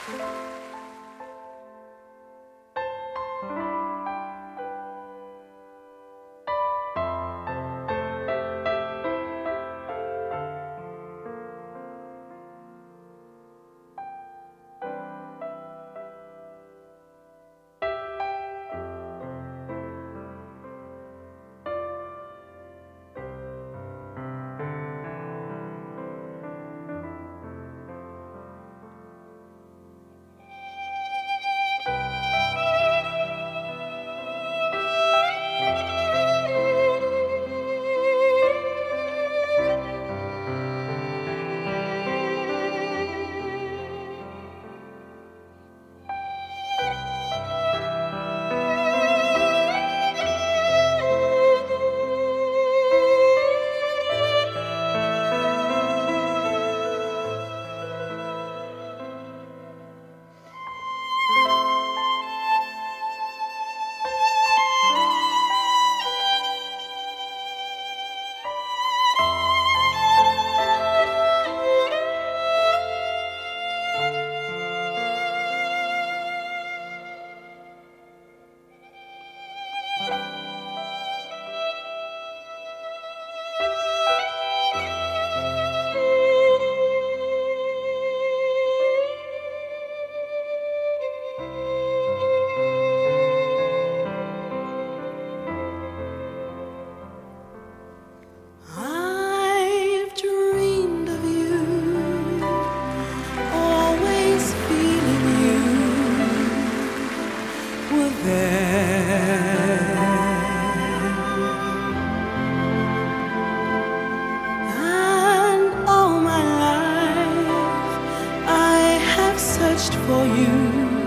For you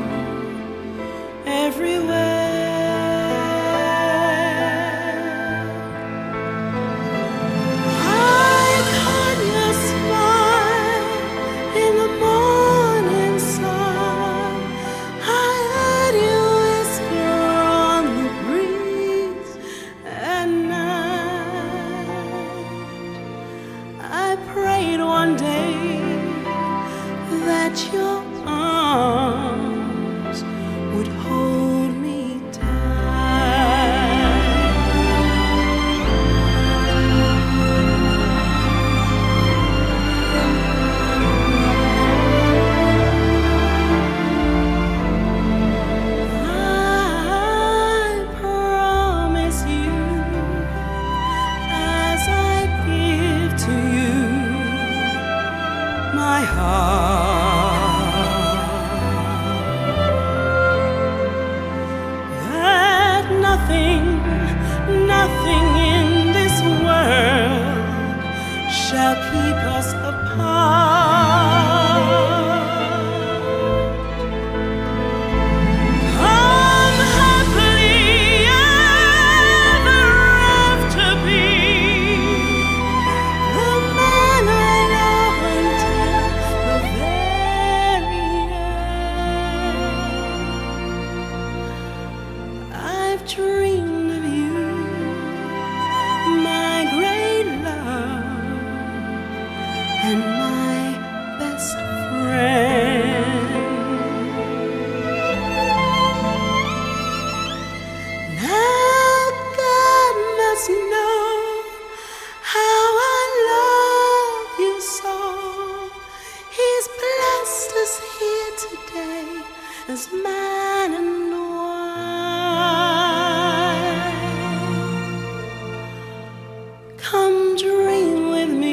everywhere, I caught your smile in the morning sun. I heard you whisper on the breeze at night. I prayed one day that your arms would hold me tight. I promise you, as I give to you my heart, nothing in this world shall keep us apart. Come happily ever after, be the man I love until the very end. I've dreamed of you, my great love and my best friend. Now God must know how I love you so. He's blessed us here today as man and come dream with me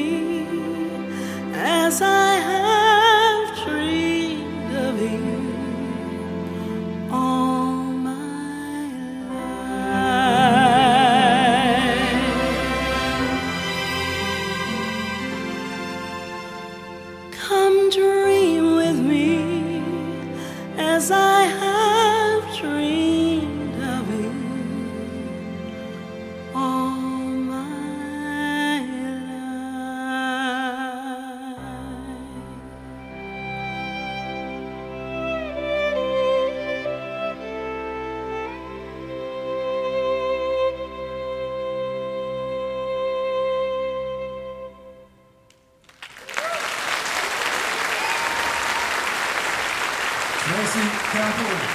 as I have dreamed of you all my life. Come dream with me as I have Merci, Capo.